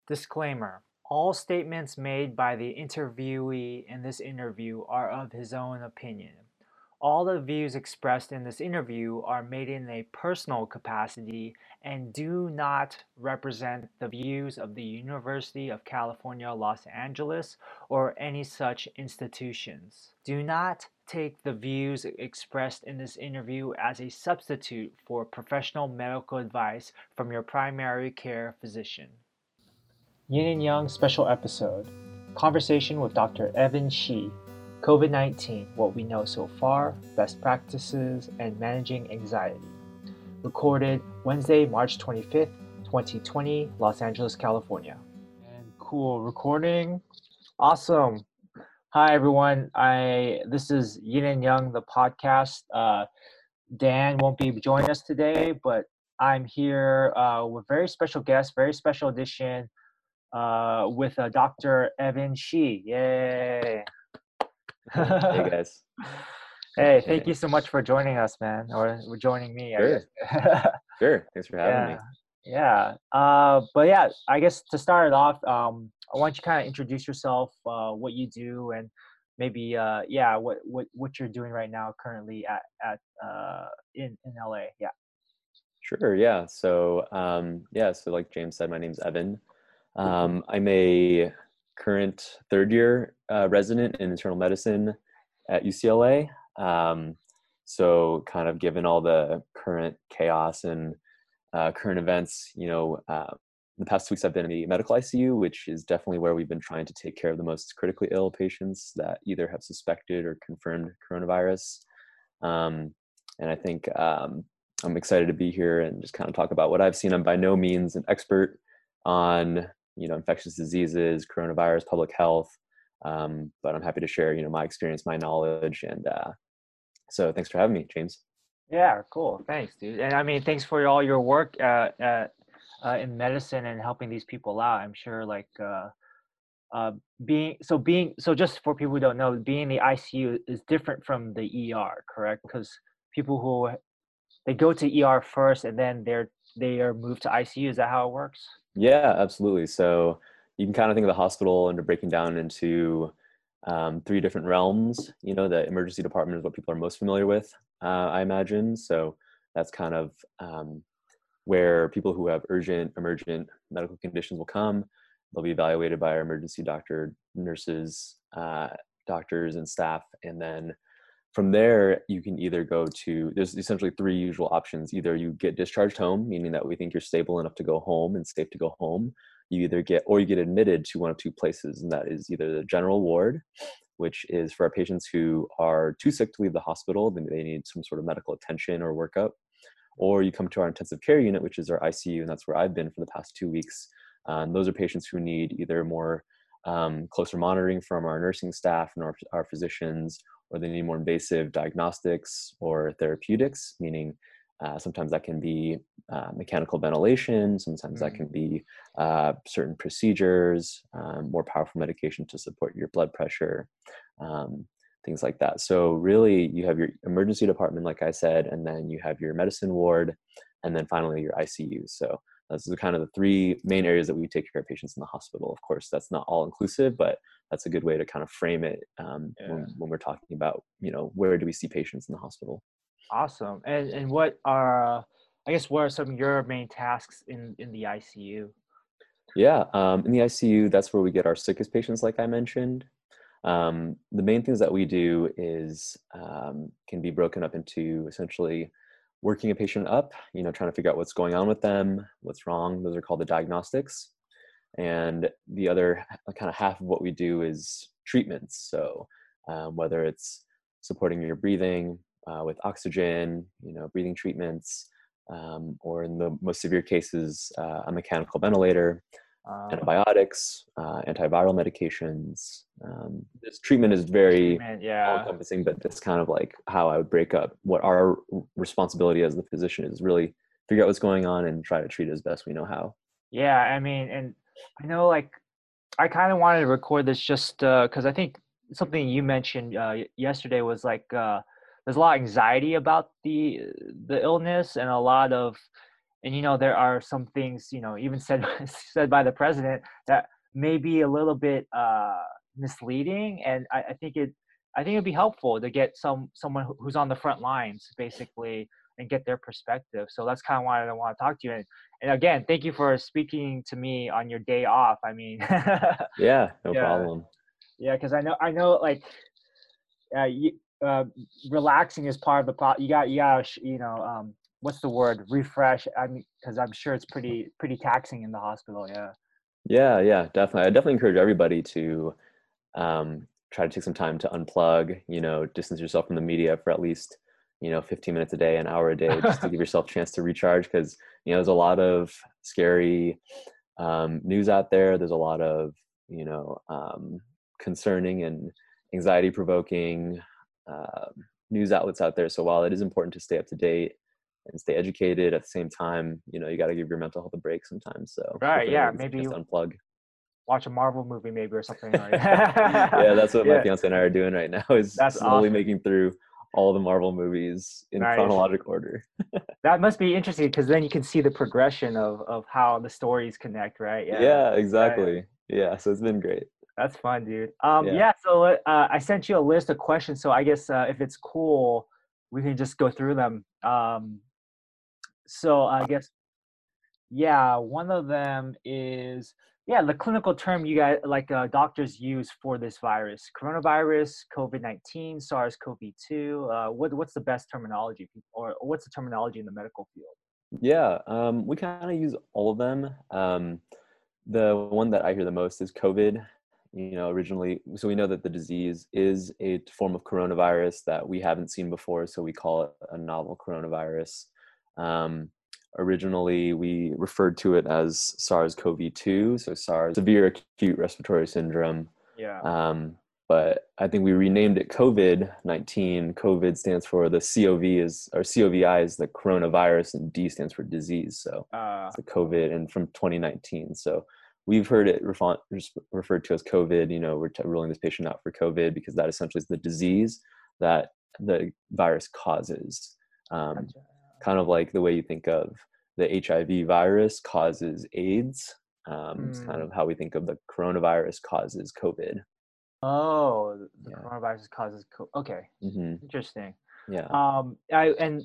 Disclaimer: all statements made by the interviewee in this interview are of his own opinion. All the views expressed in this interview are made in a personal capacity and do not represent the views of the University of California, Los Angeles, or any such institutions. Do not take the views expressed in this interview as a substitute for professional medical advice from your primary care physician. Yin and Yang special episode conversation with Dr. Evan Shi, COVID 19, what we know so far, best practices, and managing anxiety. Recorded Wednesday, March 25th, 2020, Los Angeles, California. And cool, recording. Awesome. Hi, everyone. This is Yin and Yang, the podcast. Dan won't be joining us today, but I'm here with very special guest, very special edition with Dr. Evan Shi. Yay! Hey guys. Hey, thank you so much for joining us, man, or joining me, I Sure. guess. Sure. Thanks for having me. Yeah. But yeah, I guess to start it off, I want you to kind of introduce yourself, what you do, and maybe, what you're doing right now, currently in LA. Yeah. Sure. Yeah. So like James said, my name's Evan. I'm a current third year resident in internal medicine at UCLA. So kind of given all the current chaos and current events, the past 2 weeks I've been in the medical ICU, which is definitely where we've been trying to take care of the most critically ill patients that either have suspected or confirmed coronavirus. And I think I'm excited to be here and just kind of talk about what I've seen. I'm by no means an expert on, infectious diseases, coronavirus, public health, but I'm happy to share, my experience, my knowledge, and so thanks for having me, James. Yeah, cool. Thanks, dude. And I mean, thanks for all your work in medicine and helping these people out. I'm sure, like, so just for people who don't know, being in the ICU is different from the ER, correct? Because people who they go to ER first and then they are moved to ICU. Is that how it works? Yeah, absolutely. So you can kind of think of the hospital and breaking down into three different realms. The emergency department is what people are most familiar with, I imagine. So that's kind of where people who have urgent, emergent medical conditions will come. They'll be evaluated by our emergency doctor, nurses, doctors, and staff. And then from there, you can either there's essentially three usual options. Either you get discharged home, meaning that we think you're stable enough to go home and safe to go home. You get admitted to one of two places, and that is either the general ward, which is for our patients who are too sick to leave the hospital, then they need some sort of medical attention or workup, or you come to our intensive care unit, which is our ICU, and that's where I've been for the past 2 weeks. Those are patients who need either more closer monitoring from our nursing staff and our physicians, or they need more invasive diagnostics or therapeutics, meaning sometimes that can be mechanical ventilation, sometimes that can be certain procedures, more powerful medication to support your blood pressure, things like that. So really, you have your emergency department, like I said, and then you have your medicine ward, and then finally your ICU. So those are kind of the three main areas that we take care of patients in the hospital. Of course, that's not all inclusive, but that's a good way to kind of frame it when we're talking about, where do we see patients in the hospital. Awesome. And what are some of your main tasks in the ICU? Yeah, in the ICU, that's where we get our sickest patients, like I mentioned. The main things that we do is can be broken up into essentially working a patient up, trying to figure out what's going on with them, what's wrong. Those are called the diagnostics. And the other kind of half of what we do is treatments. So whether it's supporting your breathing with oxygen, breathing treatments, or in the most severe cases, a mechanical ventilator, antibiotics, antiviral medications. This treatment is very all-encompassing, but that's kind of like how I would break up what our responsibility as the physician is: really figure out what's going on and try to treat it as best we know how. Yeah, I mean, and I know, like, I kind of wanted to record this just because I think something you mentioned yesterday was like there's a lot of anxiety about the illness and a lot of And there are some things, even said said by the president that may be a little bit misleading. And I think it'd be helpful to get someone who's on the front lines basically and get their perspective. So that's kind of why I want to talk to you. And again, thank you for speaking to me on your day off. I mean, Yeah, no yeah, problem. yeah, because I know, like, you, uh, relaxing is part of the pro. What's the word? Refresh. I mean, because I'm sure it's pretty taxing in the hospital. Yeah. Yeah, yeah, definitely. I definitely encourage everybody to try to take some time to unplug, distance yourself from the media for at least, 15 minutes a day, an hour a day, just to give yourself a chance to recharge. Because, there's a lot of scary news out there. There's a lot of, concerning and anxiety provoking news outlets out there. So while it is important to stay up to date and stay educated at the same time, you got to give your mental health a break sometimes. So Right. hopefully Yeah. everyone gets a Maybe chance to unplug. watch a Marvel movie, maybe, or something. Right. Yeah, that's what my Yeah. fiance and I are doing right now, is That's slowly awesome. making through all the Marvel movies in Nice. chronological order. That must be interesting because then you can see the progression of how the stories connect. Right. Yeah. Yeah, Yeah. exactly. Yeah, so it's been great. That's fun, dude. Yeah. Yeah. So I sent you a list of questions. So I guess if it's cool, we can just go through them. So I guess, yeah, one of them is, yeah, the clinical term you guys, like, doctors use for this virus: coronavirus, COVID-19, SARS-CoV-2. What's the best terminology, or what's the terminology in the medical field? Yeah, we kind of use all of them. The one that I hear the most is COVID. Originally, so we know that the disease is a form of coronavirus that we haven't seen before, so we call it a novel coronavirus. Um, Originally, we referred to it as SARS-CoV-2, so SARS, severe acute respiratory syndrome. Yeah. Um, but I think we renamed it COVID-19. COVID stands for the COV is, or COVI is the coronavirus, and D stands for disease. So Uh, it's the COVID, and from 2019. So we've heard it referred to as COVID. We're ruling this patient out for COVID because that essentially is the disease that the virus causes. Um, gotcha. Kind of like the way you think of the HIV virus causes AIDS. It's kind Hmm. of how we think of the coronavirus causes COVID. Oh, the Yeah. coronavirus causes okay, Hmm. interesting. Yeah. And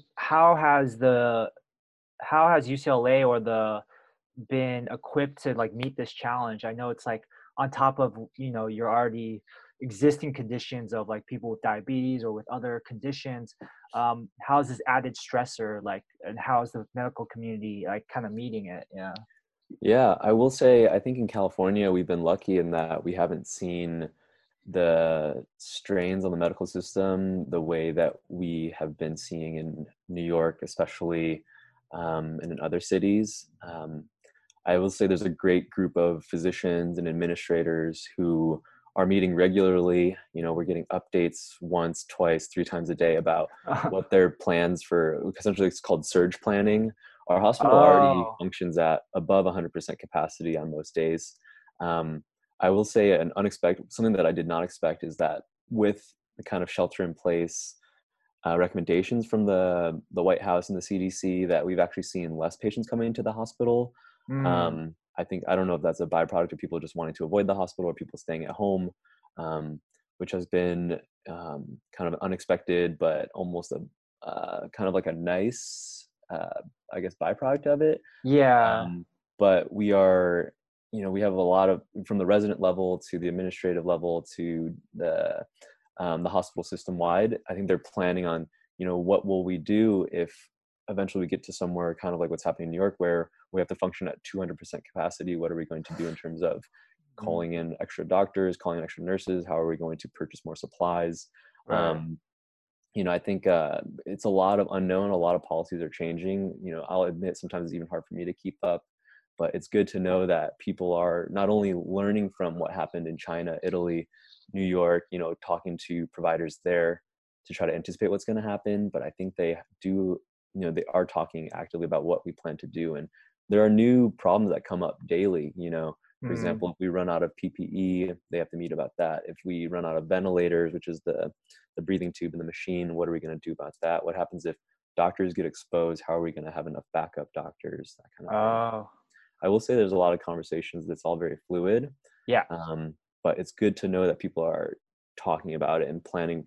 how has UCLA or the been equipped to, like, meet this challenge? I know it's like on top of, your already existing conditions of, like, people with diabetes or with other conditions. How's this added stressor, like, and how's the medical community, like, kind of meeting it? Yeah. Yeah. I will say, I think in California, we've been lucky in that we haven't seen the strains on the medical system the way that we have been seeing in New York, especially, and in other cities. I will say there's a great group of physicians and administrators who are meeting regularly. We're getting updates once, twice, three times a day about what their plans for, essentially it's called surge planning. Our hospital already Oh. functions at above 100% capacity on most days. Um, I will say an unexpected, something that I did not expect is that with the kind of shelter in place recommendations from the White House and the CDC, that we've actually seen less patients coming into the hospital. Mm, I don't know if that's a byproduct of people just wanting to avoid the hospital or people staying at home, which has been kind of unexpected, but almost a kind of like a nice, I guess, byproduct of it. yeah. Um, but we are, we have a lot of, from the resident level to the administrative level to the hospital system wide. I think they're planning on, what will we do if eventually we get to somewhere kind of like what's happening in New York, where we have to function at 200% capacity. What are we going to do in terms of Mm, calling in extra doctors, calling in extra nurses? How are we going to purchase more supplies? right. Um, I think it's a lot of unknown. A lot of policies are changing. I'll admit sometimes it's even hard for me to keep up, but it's good to know that people are not only learning from what happened in China, Italy, New York, talking to providers there to try to anticipate what's going to happen, but I think they do, they are talking actively about what we plan to do. And there are new problems that come up daily. For Mm, example, if we run out of PPE, they have to meet about that. If we run out of ventilators, which is the breathing tube in the machine, what are we going to do about that? What happens if doctors get exposed, how are we going to have enough backup doctors, that kind of thing. Oh, I will say there's a lot of conversations that's all very fluid, yeah. um, but it's good to know that people are talking about it and planning,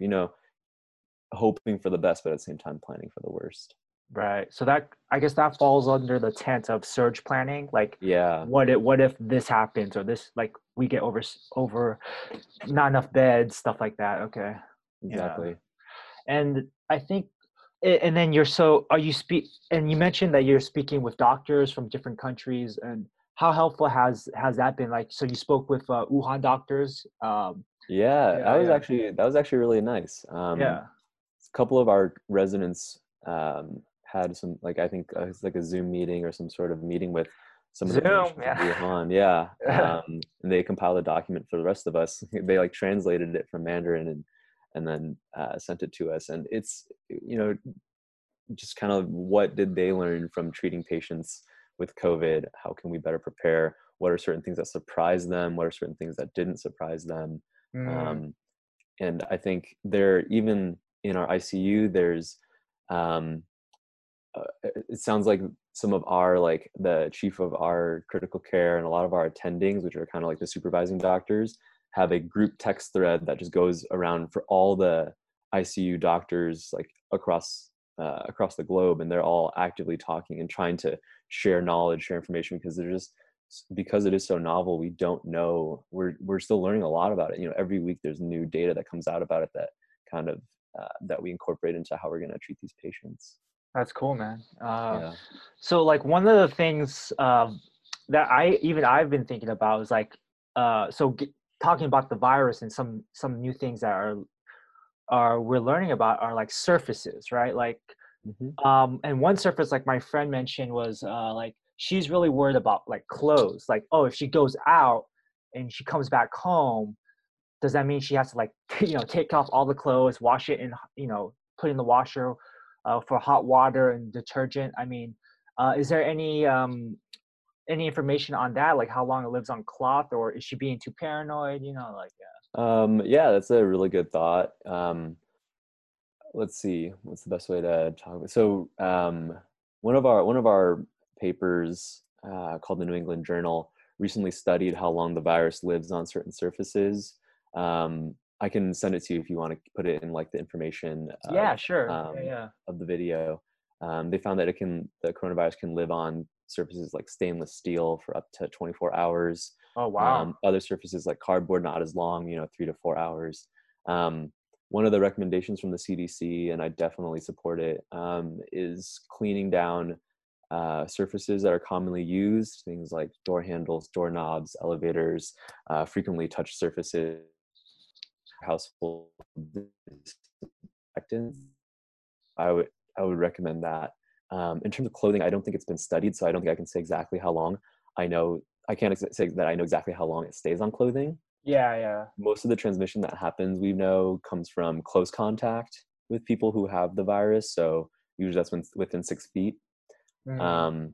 hoping for the best, but at the same time planning for the worst. Right. So that, I guess that falls under the tent of surge planning. Like, Yeah, what if this happens, or this, like, we get over not enough beds, stuff like that. Okay. Yeah. exactly. And I think, and then are you and you mentioned that you're speaking with doctors from different countries, and how helpful has that been? Like, so you spoke with Wuhan doctors. Yeah, Yeah, yeah, that was actually really nice. yeah. A couple of our residents had some, like, I think it's like a Zoom meeting or some sort of meeting with some of the Zoom, clinicians in yeah. Wuhan. Yeah, and they compiled a document for the rest of us. They like translated it from Mandarin and then sent it to us. And it's just kind of what did they learn from treating patients with COVID? How can we better prepare? What are certain things that surprised them? What are certain things that didn't surprise them? Mm, Um, and I think there, even in our ICU, there's um, it sounds like some of our, like, the chief of our critical care and a lot of our attendings, which are kind of like the supervising doctors, have a group text thread that just goes around for all the ICU doctors, like across the globe, and they're all actively talking and trying to share knowledge, share information, because they're just, because it is so novel, we don't know, we're still learning a lot about it. Every week there's new data that comes out about it that kind of that we incorporate into how we're going to treat these patients. that's cool, man. Yeah. So like one of the things that I've been thinking about is like, talking about the virus, and some new things that are we're learning about are like surfaces, right? Like, Hmm. and one surface, like my friend mentioned, was like she's really worried about like clothes. Like, oh, if she goes out and she comes back home, does that mean she has to like take off all the clothes, wash it, and put in the washer for hot water and detergent? I mean, is there any information on that, like how long it lives on cloth, or is she being too paranoid? Like, Yeah, that's a really good thought. Let's see, what's the best way to talk about. So, one of our papers, called the New England Journal, recently studied how long the virus lives on certain surfaces. I can send it to you if you want to put it in, like, the information yeah, sure, yeah, yeah. of the video. They found that the coronavirus can live on surfaces like stainless steel for up to 24 hours. Oh, wow. Other surfaces like cardboard, not as long, 3 to 4 hours. Um, One of the recommendations from the CDC, and I definitely support it, is cleaning down surfaces that are commonly used, things like door handles, doorknobs, elevators, frequently touched surfaces, household disinfectants. I would I would recommend that. In terms of clothing, I don't think it's been studied, so I don't think I can say exactly how long. I can't say that I know exactly how long it stays on clothing. Yeah, yeah. Most of the transmission that happens, we know, comes from close contact with people who have the virus. So usually that's within 6 feet. Mm. Um,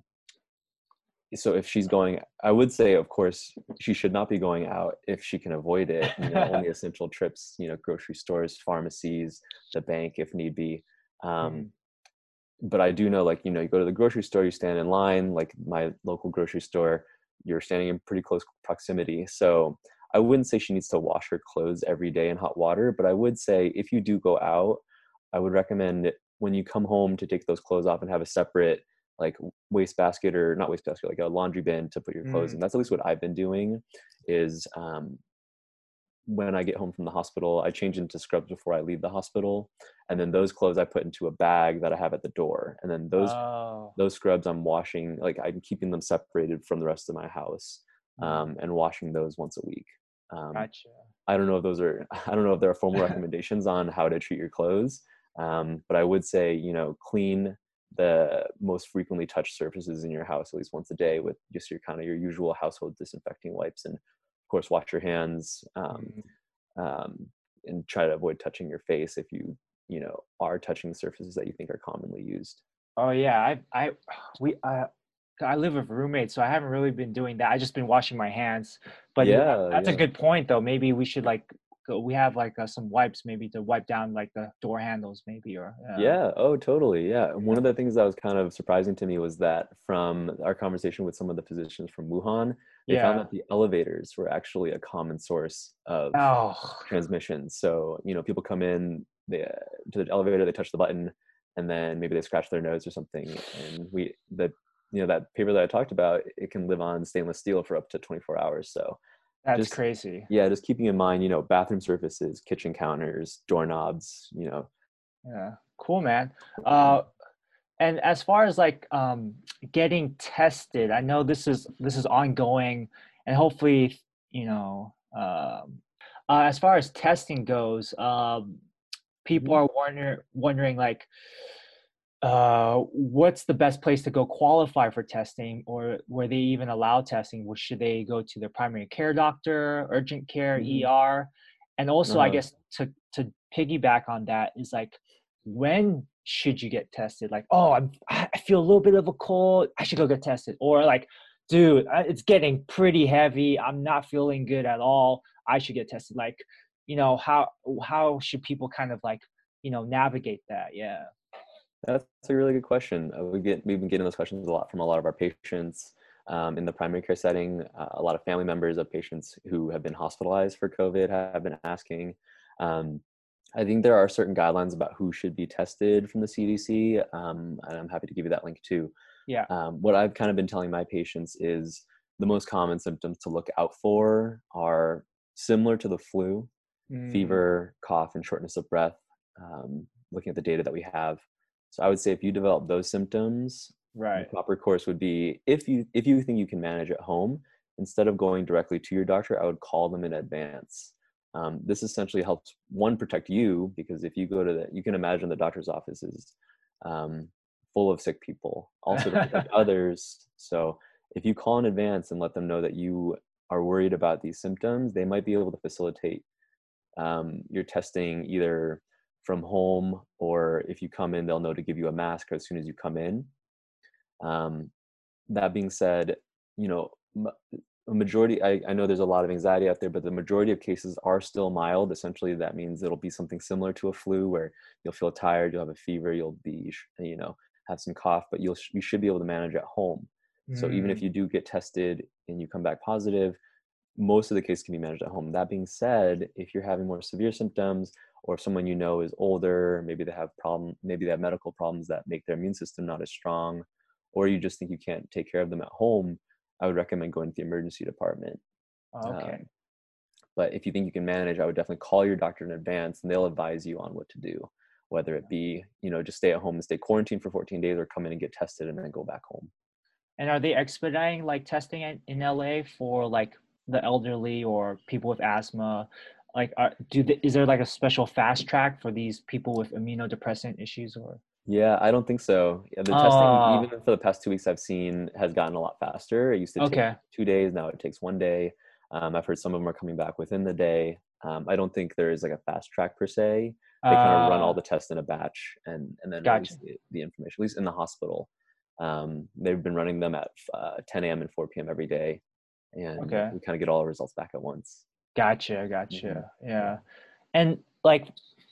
so if she's going, I would say, of course, she should not be going out if she can avoid it. Only essential trips, grocery stores, pharmacies, the bank if need be. Um, Mm. but I do know, like, you go to the grocery store, you stand in line, like my local grocery store, you're standing in pretty close proximity. So I wouldn't say she needs to wash her clothes every day in hot water, but I would say if you do go out, I would recommend when you come home to take those clothes off and have a separate, like, wastebasket, or not wastebasket, like a laundry bin to put your clothes in. Mm. That's at least what I've been doing. Is when I get home from the hospital, I change into scrubs before I leave the hospital, and then those clothes I put into a bag that I have at the door, and then Oh, those scrubs I'm washing, like, I'm keeping them separated from the rest of my house, mm. and washing those once a week. Um, Gotcha. I don't know if those are I don't know if there are formal recommendations on how to treat your clothes, but I would say, clean the most frequently touched surfaces in your house at least once a day with just your kind of your usual household disinfecting wipes, and of course wash your hands, Mm. um, and try to avoid touching your face if you are touching surfaces that you think are commonly used. Oh yeah, we I live with roommates, so I haven't really been doing that. I just been washing my hands. But Yeah, that's a yeah. good point, though. Maybe we should like we have like some wipes maybe to wipe down like the door handles maybe or Yeah, oh, totally. Yeah. One yeah. of the things that was kind of surprising to me was that from our conversation with some of the physicians from Wuhan, they found Yeah. that the elevators were actually a common source of Oh, transmission. So, people come in to the elevator, they touch the button, and then maybe they scratch their nose or something. And that paper that I talked about, it can live on stainless steel for up to 24 hours. So that's just, crazy. yeah, just keeping in mind, bathroom surfaces, kitchen counters, doorknobs, Yeah. Cool, man. Uh, and as far as like getting tested, I know this is ongoing, and hopefully, you know, as far as testing goes, people Mhm. are wondering like, what's the best place to go qualify for testing, or were they even allow testing? Should they go to their primary care doctor, urgent care, Mhm. ER? And also, I Uh-huh. guess to piggyback on that is like, when should you get tested? Like, oh, I feel a little bit of a cold, I should go get tested. Or like, dude, it's getting pretty heavy, I'm not feeling good at all, I should get tested. Like, how should people kind of like, navigate that? Yeah. That's a really good question. We've been getting those questions a lot from a lot of our patients in the primary care setting. A lot of family members of patients who have been hospitalized for COVID have been asking. Um, I think there are certain guidelines about who should be tested from the CDC, and I'm happy to give you that link too. Yeah. What I've kind of been telling my patients is the most common symptoms to look out for are similar to the flu: Mm, fever, cough, and shortness of breath. Looking at the data that we have, so I would say if you develop those symptoms, the right. proper course would be, if you think you can manage at home, instead of going directly to your doctor, I would call them in advance. This essentially helps, one, protect you, because if you go to you can imagine the doctor's office is um, full of sick people. Also to protect others. So if you call in advance and let them know that you are worried about these symptoms, they might be able to facilitate your testing either from home, or if you come in, they'll know to give you a mask as soon as you come in. Um, that being said, you know, a majority, I know there's a lot of anxiety out there, but the majority of cases are still mild. Essentially, that means it'll be something similar to a flu, where you'll feel tired, you'll have a fever, you'll be, have some cough, but you should be able to manage at home. So even if Mm, you do get tested and you come back positive, most of the cases can be managed at home. That being said, if you're having more severe symptoms, or if someone you know is older, maybe they have medical problems that make their immune system not as strong, or you just think you can't take care of them at home, I would recommend going to the emergency department. okay. Um, but if you think you can manage, I would definitely call your doctor in advance, and they'll advise you on what to do, whether it be, just stay at home and stay quarantined for 14 days, or come in and get tested and then go back home. And are they expediting like testing in LA for like the elderly or people with asthma? Like, is there like a special fast track for these people with immunodepressant issues or? Yeah, I don't think so. Yeah, the testing, Oh, even for the past 2 weeks, I've seen has gotten a lot faster. It used to take okay. 2 days. Now it takes one day. I've heard some of them are coming back within the day. I don't think there is like a fast track per se. They kind of run all Uh, the tests in a batch, and then gotcha. release the information, at least in the hospital. They've been running them at 10 a.m. and 4 p.m. every day, and Okay. we kind of get all the results back at once. Gotcha. Hmm. Gotcha. Yeah. Yeah. And like,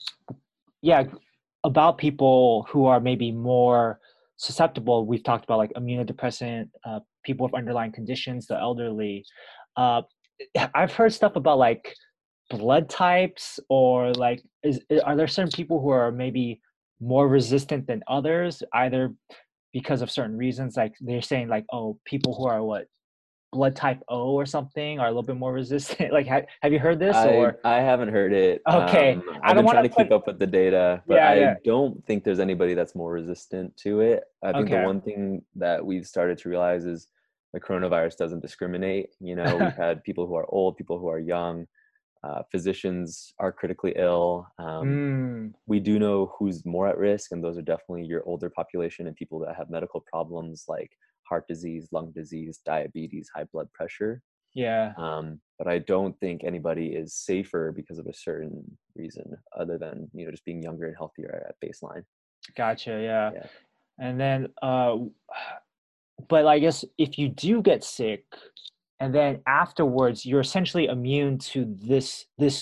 yeah, about people who are maybe more susceptible, we've talked about like immunodepressant, people with underlying conditions, the elderly. Uh, I've heard stuff about like blood types, or like, are there certain people who are maybe more resistant than others, either because of certain reasons? Like they're saying like, oh, people who are what, blood type O or something are a little bit more resistant. Like, have you heard this I or? I haven't heard it. Okay, I I've don't been want trying to to keep put. up with the data, but Yeah, I yeah. don't think there's anybody that's more resistant to it. I think the Okay. one thing that we've started to realize is the coronavirus doesn't discriminate. We've had people who are old, people who are young, physicians are critically ill. Mm, We do know who's more at risk, and those are definitely your older population and people that have medical problems like heart disease, lung disease, diabetes, high blood pressure. yeah, But I don't think anybody is safer because of a certain reason other than, just being younger and healthier at baseline. gotcha. Yeah. Yeah. And then, but I guess if you do get sick, and then afterwards you're essentially immune to this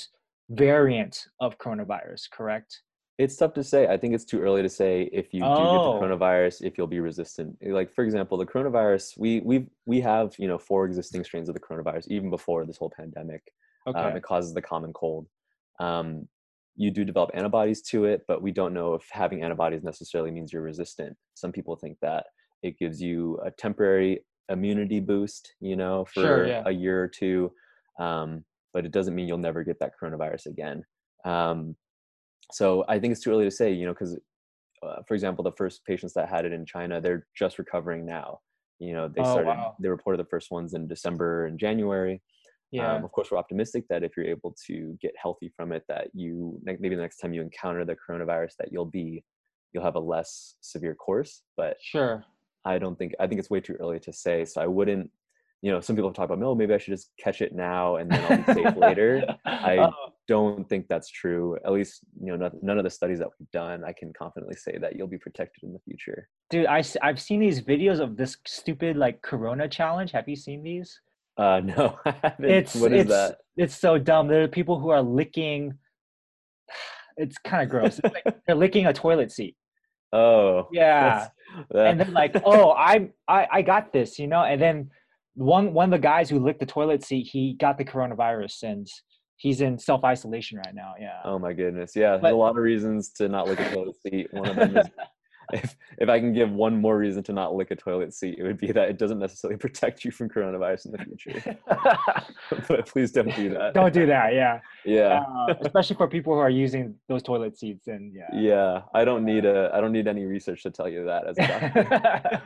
variant of coronavirus, correct? It's tough to say. I think it's too early to say if you do get the Oh, coronavirus, if you'll be resistant. Like for example, the coronavirus, we have, you know, four existing strains of the coronavirus even before this whole pandemic. okay. It causes the common cold. Um, you do develop antibodies to it, but we don't know if having antibodies necessarily means you're resistant. Some people think that it gives you a temporary immunity boost, you know, Sure, for yeah. a year or two, but it doesn't mean you'll never get that coronavirus again. Um, so I think it's too early to say, you know, because for example, the first patients that had it in China, they're just recovering now. You know, Oh, wow. they reported the first ones in December and January. Yeah, Of course, we're optimistic that if you're able to get healthy from it, that maybe the next time you encounter the coronavirus, that you'll have a less severe course. But sure. I think it's way too early to say. So I wouldn't, you know, some people have talked about, no, maybe I should just catch it now and then I'll be safe later. I Oh, don't think that's true. At least, you know, none of the studies that we've done, I can confidently say that you'll be protected in the future. dude, I've seen these videos of this stupid like Corona challenge. Have you seen these? No, I haven't. What is that? It's so dumb. There are people who are licking. It's kind of gross. It's like they're licking a toilet seat. Oh, Yeah, that's and then like, that. oh, I got this, you know. And then one of the guys who licked the toilet seat, he got the coronavirus, and he's in self isolation right now. Yeah, Oh my goodness. Yeah, there's a but lot of reasons to not lick a toilet seat. One of them is if I can give one more reason to not lick a toilet seat, it would be that it doesn't necessarily protect you from coronavirus in the future. But please don't do that. don't do that. Yeah, Yeah. especially for people who are using those toilet seats. And yeah, Yeah. I don't need any research to tell you that as a doctor. yeah.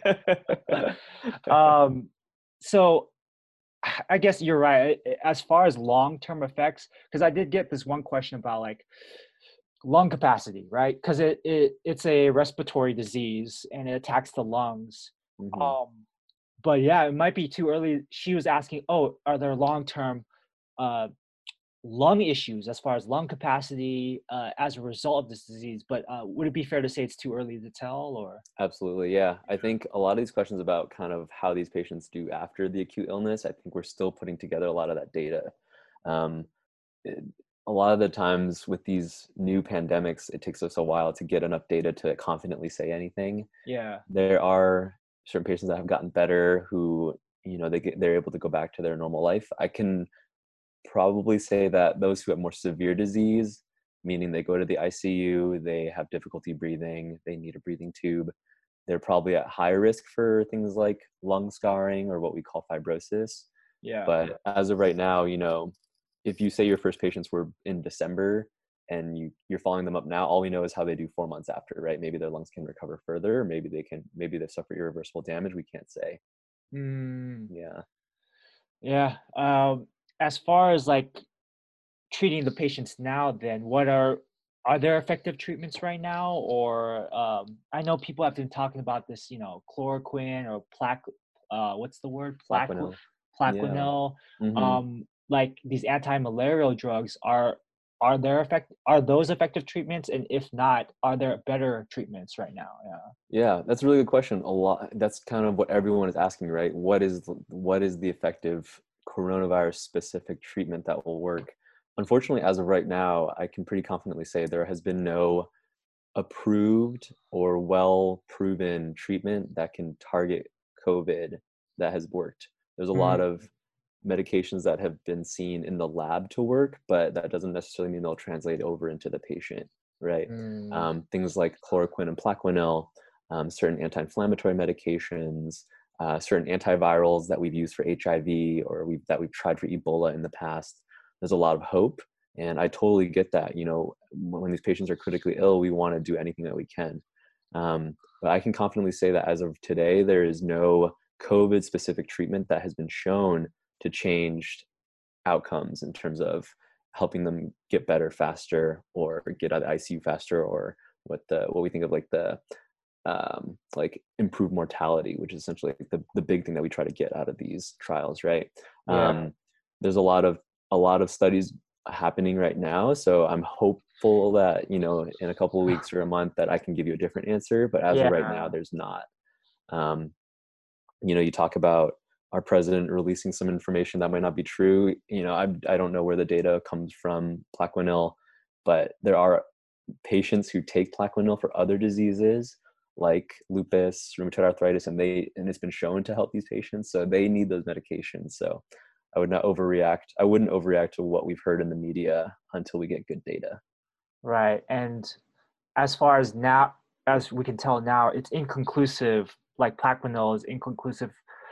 um, so I guess you're right. As far as long-term effects, because I did get this one question about like lung capacity, right? Because it's a respiratory disease and it attacks the lungs. Hmm. Um, but yeah, it might be too early. She was asking, oh, are there long-term uh, lung issues as far as lung capacity as a result of this disease? But would it be fair to say it's too early to tell, or? Absolutely. Yeah. I think a lot of these questions about kind of how these patients do after the acute illness, I think we're still putting together a lot of that data. Um, it, a lot of the times with these new pandemics, it takes us a while to get enough data to confidently say anything. Yeah. There are certain patients that have gotten better who, you know, they're able to go back to their normal life. I can probably say that those who have more severe disease, meaning they go to the ICU, they have difficulty breathing, they need a breathing tube, they're probably at higher risk for things like lung scarring or what we call fibrosis. Yeah. But as of right now, you know, if you say your first patients were in December and you're following them up now, all we know is how they do 4 months after, right? Maybe their lungs can recover further, or maybe they suffer irreversible damage. We can't say. Mm, Yeah. yeah. As far as like treating the patients now, then are there effective treatments right now? Or I know people have been talking about this, you know, chloroquine or what's the word? Plaquenil. Yeah. Plaquenil. Hmm. Like these anti-malarial drugs are those effective treatments? And if not, are there better treatments right now? Yeah. Yeah, that's a really good question. A lot. That's kind of what everyone is asking, right? What is the effective coronavirus specific treatment that will work? Unfortunately, as of right now, I can pretty confidently say there has been no approved or well proven treatment that can target COVID that has worked. There's a lot Mm, of medications that have been seen in the lab to work, but that doesn't necessarily mean they'll translate over into the patient, right? mm, Things like chloroquine and Plaquenil, certain anti-inflammatory medications, certain antivirals that we've used for HIV or that we've tried for Ebola in the past. There's a lot of hope, and I totally get that. You know, when these patients are critically ill, we want to do anything that we can. But I can confidently say that as of today, there is no COVID specific treatment that has been shown to change outcomes in terms of helping them get better faster or get out of the ICU faster, or what we think of like improved mortality, which is essentially the big thing that we try to get out of these trials, right? yeah. There's a lot of studies happening right now, so I'm hopeful that, you know, in a couple of weeks or a month that I can give you a different answer, but as of right now Yeah. there's not. um, you know, you talk about our president releasing some information that might not be true. I don't know where the data comes from Plaquenil, but there are patients who take Plaquenil for other diseases like lupus, rheumatoid arthritis, and it's been shown to help these patients. So they need those medications. So I would not overreact. I wouldn't overreact to what we've heard in the media until we get good data. Right. And as far as now, as we can tell now, it's inconclusive. Like Plaquenil is inconclusive.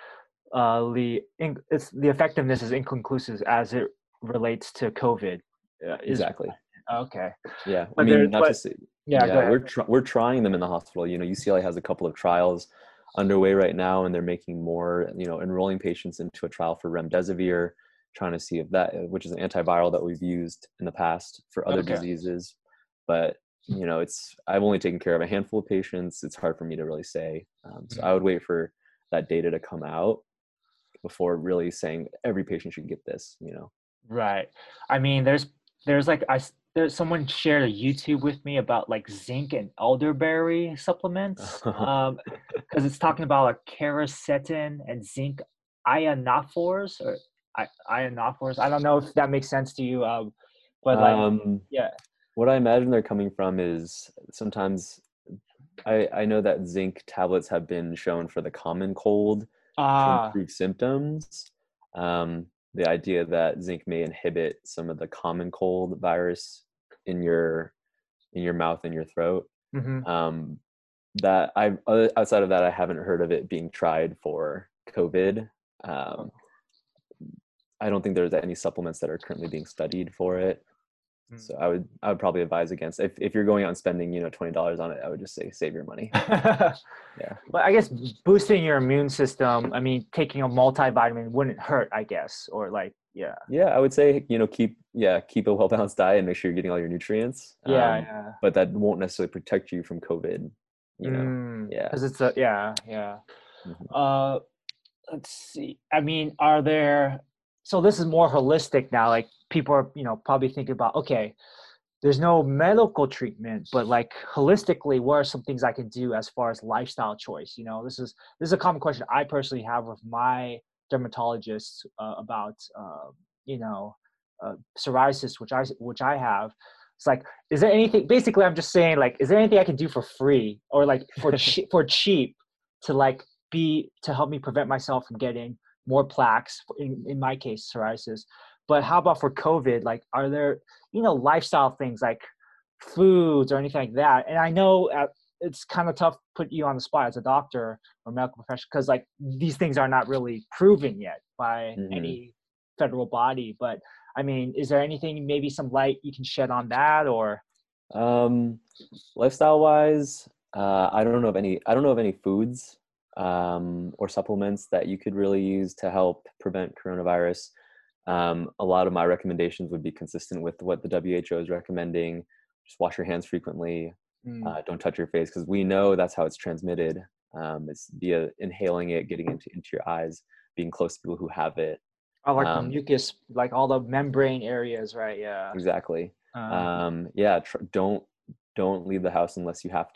It's the effectiveness is inconclusive as it relates to COVID. Is Exactly. okay. Yeah. I But mean, not to but say, yeah, go yeah, ahead. we're trying them in the hospital. UCLA has a couple of trials underway right now, and they're making more, enrolling patients into a trial for remdesivir, trying to see if that, which is an antiviral that we've used in the past for other Okay. diseases. But, I've only taken care of a handful of patients. It's hard for me to really say. So I would wait for that data to come out before really saying every patient should get this. Right. I mean, there's like there's someone shared a YouTube with me about like zinc and elderberry supplements. Because it's talking about like quercetin and zinc ionophores or ionophores. I don't know if that makes sense to you. But like, um, yeah. what I imagine they're coming from is sometimes I know that zinc tablets have been shown for the common cold to Ah, improve symptoms. The idea that zinc may inhibit some of the common cold virus in your mouth and your throat. mm-hmm. Um, that I outside of that, I haven't heard of it being tried for COVID. Um, I don't think there's any supplements that are currently being studied for it. So I would probably advise against if you're going out and spending $20 on it. I would just say save your money. Yeah. But I guess boosting your immune system, I mean, taking a multivitamin wouldn't hurt, I guess, or like, yeah. Yeah, I would say, keep a well-balanced diet and make sure you're getting all your nutrients. Yeah, yeah. But that won't necessarily protect you from COVID. Yeah. Because it's a, yeah, yeah. Mhm. Uh, let's see. I mean, are there, so this is more holistic now. Like people are, probably thinking about, okay, there's no medical treatment, but like holistically, what are some things I can do as far as lifestyle choice? This is a common question I personally have with my dermatologist about you know psoriasis, which I have. It's like, is there anything? Basically, I'm just saying, like, is there anything I can do for free or like for cheap to like to help me prevent myself from getting more plaques? In my case, psoriasis. But how about for COVID? Like, are there lifestyle things like foods or anything like that? And I know it's kind of tough to put you on the spot as a doctor or medical professional because like these things are not really proven yet by Mhm. any federal body. But I mean, is there anything, maybe some light you can shed on that or? Um, Lifestyle wise, I don't know of any foods or supplements that you could really use to help prevent coronavirus. A lot of my recommendations would be consistent with what the WHO is recommending. Just wash your hands frequently. Mm. Don't touch your face because we know that's how it's transmitted. It's via inhaling it, getting into your eyes, being close to people who have it. Or like the Um, mucus, like all the membrane areas, right? Yeah. exactly. Uh, Yeah, don't leave the house unless you have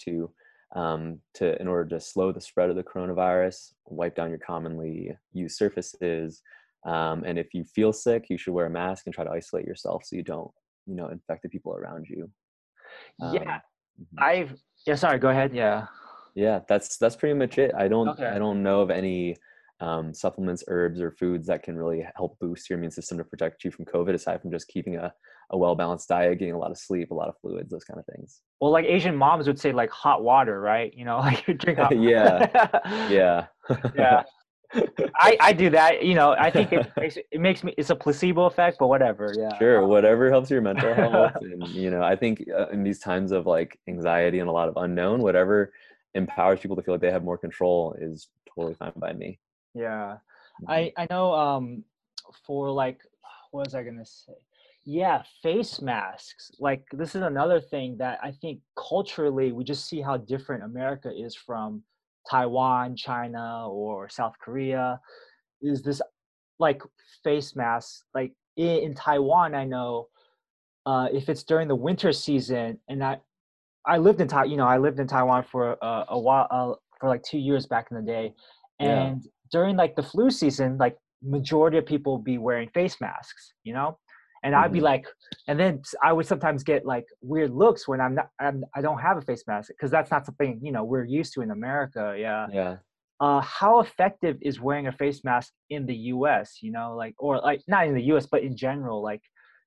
to in order to slow the spread of the coronavirus. Wipe down your commonly used surfaces, and if you feel sick, you should wear a mask and try to isolate yourself so you don't infect the people around you. yeah, Um, mhm. I've yeah. Sorry, go ahead. Yeah. Yeah, that's pretty much it. I Okay. don't know of any supplements, herbs, or foods that can really help boost your immune system to protect you from COVID, aside from just keeping a well balanced diet, getting a lot of sleep, a lot of fluids, those kind of things. Well, like Asian moms would say, like hot water, right? Like you drink hot. Yeah, yeah. Yeah, I do that. I think it makes me. It's a placebo effect, but whatever. Yeah. Sure, whatever helps your mental health, and I think in these times of like anxiety and a lot of unknown, whatever empowers people to feel like they have more control is totally fine by me. Yeah, Mhm. I know. For like, what was I gonna say? Yeah, face masks. Like this is another thing that I think culturally we just see how different America is from Taiwan, China, or South Korea. Is this like face masks? Like in Taiwan, I know if it's during the winter season, and I lived in I lived in Taiwan for a while, for like 2 years back in the day, Yeah. and during like the flu season, like majority of people be wearing face masks, you know? And I'd be Hmm. like, and then I would sometimes get like weird looks when I don't have a face mask because that's not something, you know, we're used to in America. Yeah. Yeah. How effective is wearing a face mask in the US, you know, like, or like not in the US, but in general, like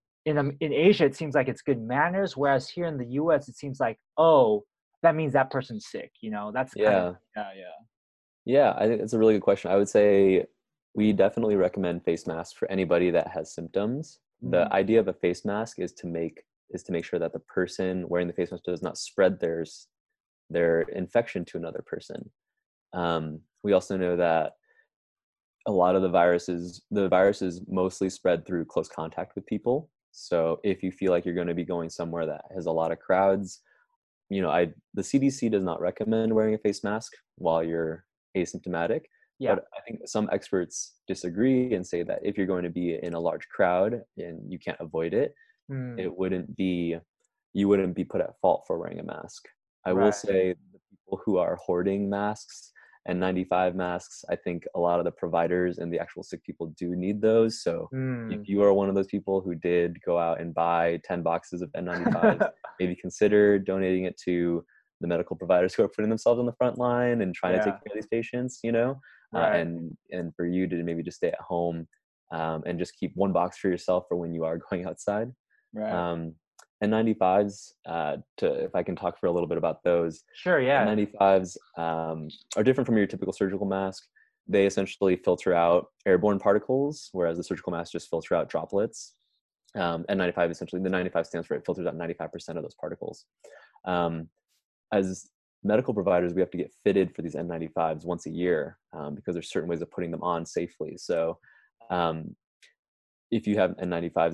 in Asia, it seems like it's good manners. Whereas here in the US, it seems like, oh, that means that person's sick, you know, that's kind of, Yeah. yeah, yeah. Yeah, I think it's a really good question. I would say we definitely recommend face masks for anybody that has symptoms. The Mm, idea of a face mask is to make sure that the person wearing the face mask does not spread their infection to another person. We also know that a lot of the viruses mostly spread through close contact with people. So if you feel like you're going to be going somewhere that has a lot of crowds, the CDC does not recommend wearing a face mask while you're asymptomatic, yeah. but I think some experts disagree and say that if you're going to be in a large crowd and you can't avoid it, Mm, it wouldn't be you wouldn't be put at fault for wearing a mask. I will right. say the people who are hoarding masks and 95 masks, I think a lot of the providers and the actual sick people do need those. So if Mm. you are one of those people who did go out and buy 10 boxes of N95s, maybe consider donating it to the medical providers who are putting themselves on the front line and trying to take Yeah, care of these patients, right, and for you to maybe just stay at home, and just keep one box for yourself for when you are going outside. right. Um, N95s, if I can talk for a little bit about those, Sure, yeah. N95s are different from your typical surgical mask. They essentially filter out airborne particles, whereas the surgical masks just filter out droplets. N95 essentially, the 95 stands for it filters out 95% of those particles. Um, as medical providers, we have to get fitted for these N95s once a year, because there's certain ways of putting them on safely. So um, if you have N95s,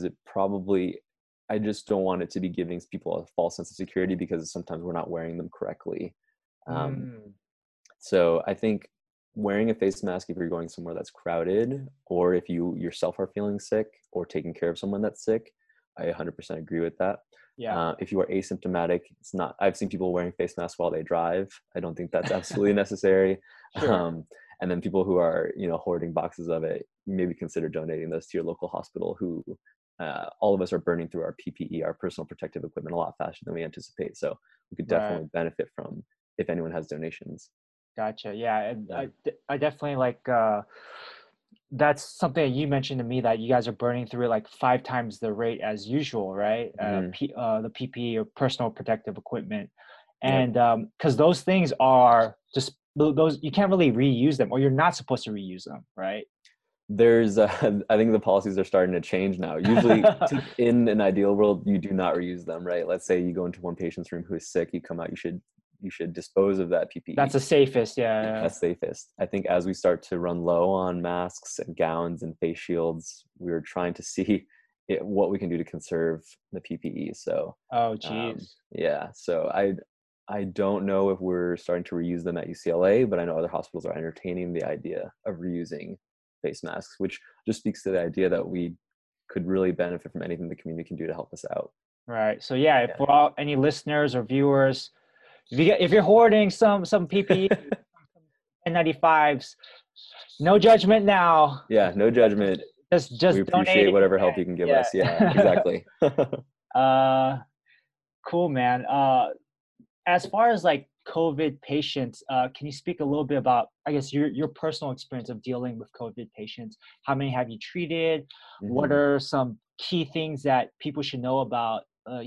I just don't want it to be giving people a false sense of security because sometimes we're not wearing them correctly. Um, Mm, so I think wearing a face mask if you're going somewhere that's crowded, or if you yourself are feeling sick or taking care of someone that's sick, I 100% agree with that. yeah, If you are asymptomatic, it's not. I've seen people wearing face masks while they drive. I don't think that's absolutely necessary. sure, Um, and then people who are, hoarding boxes of it, maybe consider donating those to your local hospital. Who all of us are burning through our PPE, our personal protective equipment, a lot faster than we anticipate. So we could right. definitely benefit from if anyone has donations. Gotcha. Yeah, and Yeah. I definitely like that's something that you mentioned to me that you guys are burning through like 5 times the rate as usual, right? Hmm. The PPE or personal protective equipment, Yep. and because those things are just those you can't really reuse them, or you're not supposed to reuse them, right? There's, I think the policies are starting to change now. Usually, in an ideal world, you do not reuse them, right? Let's say you go into one patient's room who is sick, you come out, you should dispose of that That's PPE. the safest. Yeah, Yeah, yeah. that's safest. I think as we start to run low on masks and gowns and face shields, we're trying to see what we can do to conserve the PPE. So, Oh, geez. yeah. So I don't know if we're starting to reuse them at UCLA, but I know other hospitals are entertaining the idea of reusing face masks, which just speaks to the idea that we could really benefit from anything the community can do to help us out. Right. So yeah, Yeah. for all any listeners or viewers, if you're hoarding some PPE, N95s, no judgment now. Yeah. No judgment. We Just donate appreciate if you whatever help you can give can. us. Yeah. Yeah. Exactly. uh, cool, man. As far as like COVID patients, can you speak a little bit about, I guess, your personal experience of dealing with COVID patients? How many have you treated? What Hmm. are some key things that people should know about?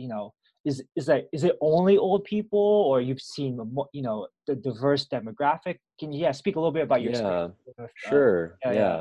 Is it only old people, or you've seen the diverse demographic? Can you speak a little bit about your experience Yeah, with, sure. yeah, yeah. Yeah.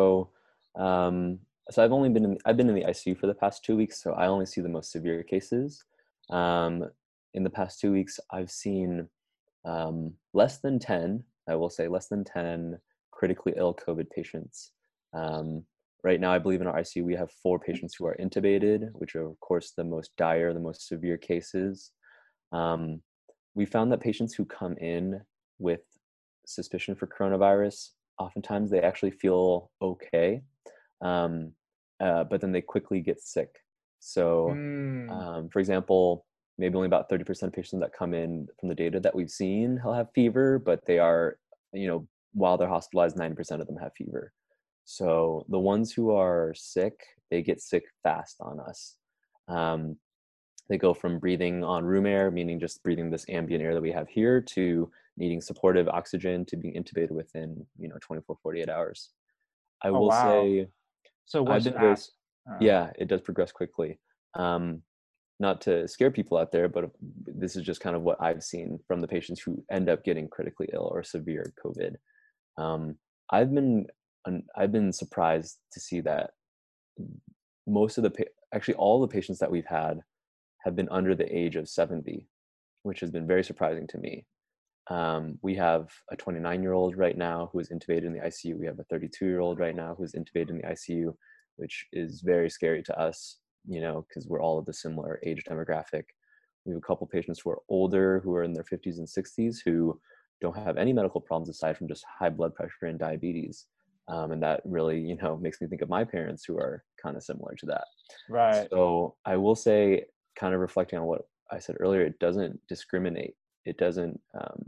Um, so I've been in the ICU for the past 2 weeks, so I only see the most severe cases. Um, in the past 2 weeks, I've seen less than 10, I will say less than 10 critically ill COVID patients. Um, right now, I believe in our ICU, we have 4 patients who are intubated, which are, of course, the most dire, the most severe cases. Um, we found that patients who come in with suspicion for coronavirus, oftentimes they actually feel okay, um, but then they quickly get sick. So, Mm, for example, maybe only about 30% of patients that come in from the data that we've seen will have fever, but they are, while they're hospitalized, 90% of them have fever. So the ones who are sick, they get sick fast on us. Um, they go from breathing on room air, meaning just breathing this ambient air that we have here, to needing supportive oxygen, to being intubated within, 24, 48 hours. I Oh will wow. say So I've what's been very, fast? Uh, yeah, it does progress quickly. Um, Not to scare people out there, but this is just kind of what I've seen from the patients who end up getting critically ill or severe COVID. Um, I've been I've been surprised to see that most of actually all the patients that we've had have been under the age of 70, which has been very surprising to me. We have a 29-year-old right now who is intubated in the ICU. We have a 32-year-old right now who is intubated in the ICU, which is very scary to us, because we're all of the similar age demographic. We have a couple patients who are older, who are in their 50s and 60s, who don't have any medical problems aside from just high blood pressure and diabetes. And that really, makes me think of my parents who are kind of similar to that. right. So I will say, kind of reflecting on what I said earlier, it doesn't discriminate. It doesn't,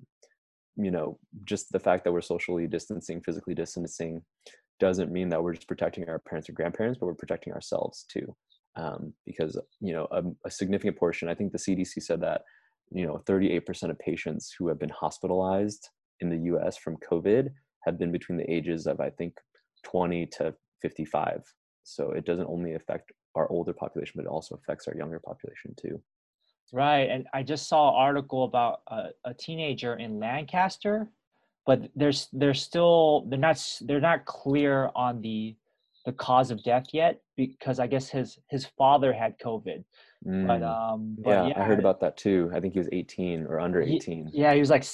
just the fact that we're socially distancing, physically distancing, doesn't mean that we're just protecting our parents or grandparents, but we're protecting ourselves too. Because, a significant portion, I think the CDC said that, 38% of patients who have been hospitalized in the US from COVID have been between the ages of, I think, 20 to 55. So it doesn't only affect our older population, but it also affects our younger population too. Right. And I just saw an article about a teenager in Lancaster, but they're not clear on the cause of death yet because I guess his father had COVID. But Mm. but Yeah, I heard yeah, about that too. I think he was 18 or under he 18. yeah, he was like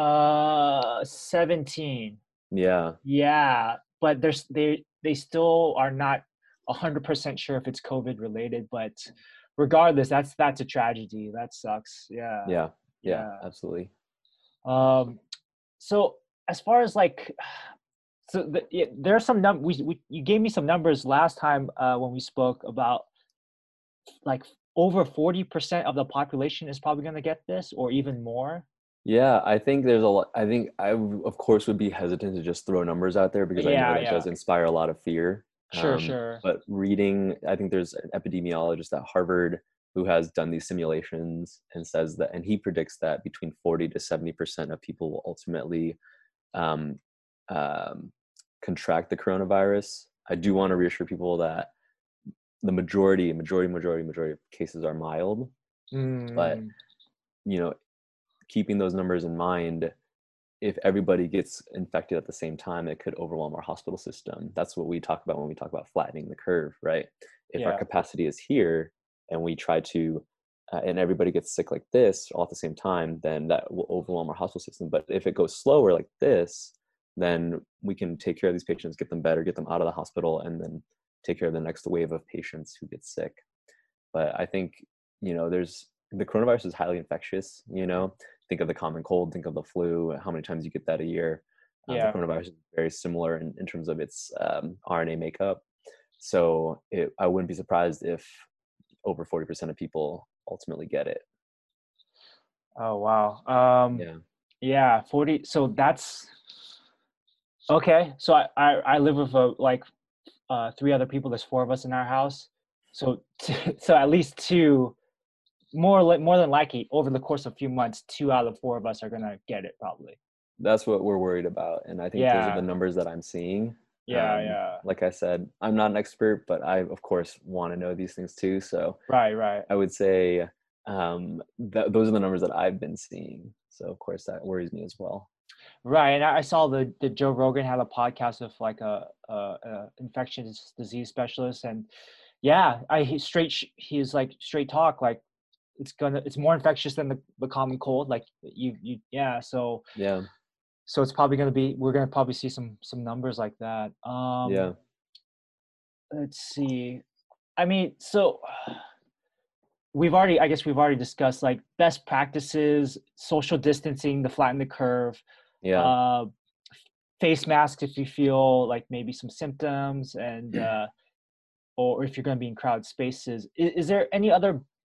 17. Yeah, Yeah, but they still are not 100% sure if it's COVID related, but regardless, that's a tragedy. That sucks. Yeah. yeah, yeah, Yeah. absolutely. Um, so as far as like, yeah, there are some you gave me some numbers last time when we spoke about like over 40% of the population is probably going to get this or even more. Yeah, I think there's a lot. I think of course, would be hesitant to just throw numbers out there because I know Yeah, that yeah. does inspire a lot of fear. Sure, sure. But reading, I think there's an epidemiologist at Harvard who has done these simulations and says that, and he predicts that between 40 to 70% of people will ultimately um, um, contract the coronavirus. I do want to reassure people that the majority of cases are mild, but Mm, you know, keeping those numbers in mind, if everybody gets infected at the same time, it could overwhelm our hospital system. That's what we talk about when we talk about flattening the curve, right? If our yeah. capacity is here and we try to, and everybody gets sick like this all at the same time, then that will overwhelm our hospital system. But if it goes slower like this, then we can take care of these patients, get them better, get them out of the hospital, and then take care of the next wave of patients who get sick. But I think, there's the coronavirus is highly infectious, think of the common cold, think of the flu, how many times you get that a year. The Yeah. coronavirus is very similar in terms of its RNA makeup. So I wouldn't be surprised if over 40% of people ultimately get it. Oh wow. Yeah. Yeah, 40. So that's okay. So I live with like three other people. There's four of us in our house. So so at least two more than likely over the course of a few months, two out of the four of us are gonna get it probably. That's what we're worried about. And I think those are the Yeah. numbers that I'm seeing. Yeah, yeah. Like I said, I'm not an expert, but I, of course, want to know these things too. So Right, right. I would say those are the numbers that I've been seeing. So of course that worries me as well. Right. And I saw the Joe Rogan had a podcast with like a infectious disease specialist and yeah, he's like straight talk like it's more infectious than the common cold like you yeah Yeah, so it's probably gonna be we're gonna probably see some numbers like that. yeah, Let's see. I mean, so I guess we've already discussed like best practices, social distancing, the flatten the curve, yeah. uh, face masks if you feel like maybe some symptoms, and or if you're going to be in crowded spaces. Is there any other